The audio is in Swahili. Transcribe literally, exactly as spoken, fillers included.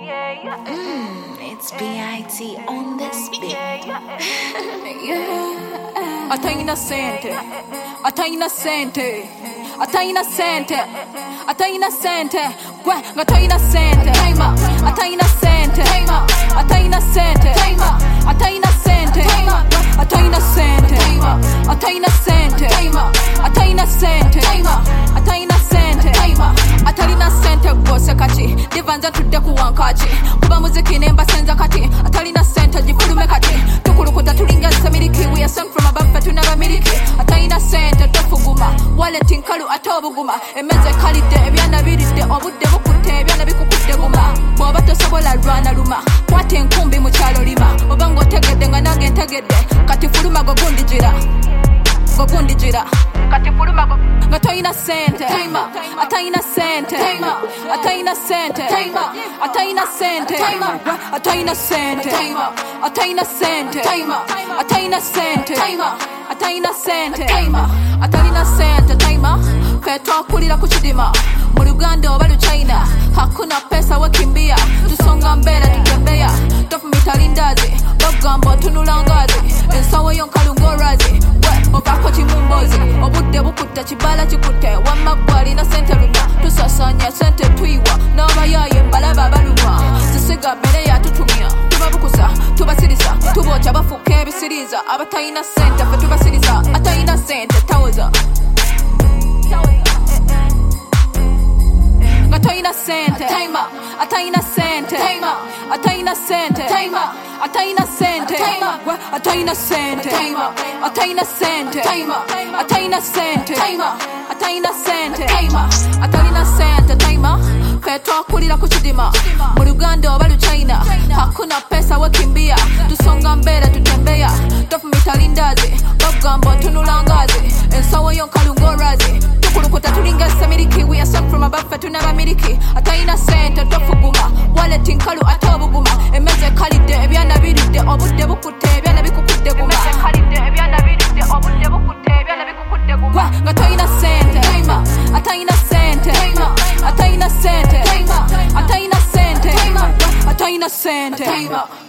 Mm, it's B I T on this beat. Yeah. Ataina sente, ataina sente, ataina sente, ataina sente, gwe ngataina sente, taima, ataina sente, taima, ataina sente, taima, ataina sente, taima, ataina sente, taima, ataina sente, taima, ataina sente, taima, ataina sente, taima, atalina sente bose kati, divanza tudde kuwankachi, kuba muziki nemba senza kati, atalina sente jikulume kati, tukulukuta tulinga samiriki, we are sent from above katunaba miliki, ataina sente tofuguma, wallet nkalu atobuguma, emeze kalide ebyana biridde obudde bukutte ebyana bikukutte guma, bwoba tosobola lwana luma, kwate enkumbi mu kyalo lima, oba ng'otegedde nga nange ntegedde, kati fuluma gogundijira, gogundijira, kati fuluma go nga toyina sente, taima, ataina sente, taima, ataina sente, taima, ataina sente, taima, ataina sente, taima, ataina sente, taima, ataina sente, taima, ataina sente, taima, atalina sente, taima, fetwa kulira kuchidima, mu Uganda oba China, hakuna pesa wekimbia, tusonga mbele tutembea, tofumita lindazi, bagambo tunula ngazi, ensawo yonkalu ngorazi, we okako chimumbozi, obudde bukutta kibala kikutte, wamaggwali na sente luma, tusasanya sente tuiwa, n'abayaye mbalaba baluma, zisiga mmere yatutumya, tubabukusa, tubasiriza, tuboca bafuka ebisiriza, abatayina sente fe tubasiriza, atayina sente tawoza, ataina sente, taima, ataina sente, taima, ataina sente, taima, ataina sente, taima, ataina sente, taima, ataina sente, taima, ataina sente, taima, ataina sente, taima, ataina sente, taima, fetwa kulira kuchidima, mu Uganda oba China, hakuna pesa wekimbia, tusonga mbele tutembea, tofumita lindazi, bagambo tunula ngazi, ensawo yonkalu ngorazi, tukulukuta tulinga samiriki, we are sent from above fetunaba miliki, ataina sente tofuguma, wallet nkalu atobuguma, emeze kalide ebyana biridde obudde bukutte ebyana bikukutte guma, emeze kalide ebyana biridde obudde bukutte ebyana bikukutte guma, nga toyina sente, taima, ataina sente, taima, ataina sente, taima, ataina sente, taima, ataina sente, taima.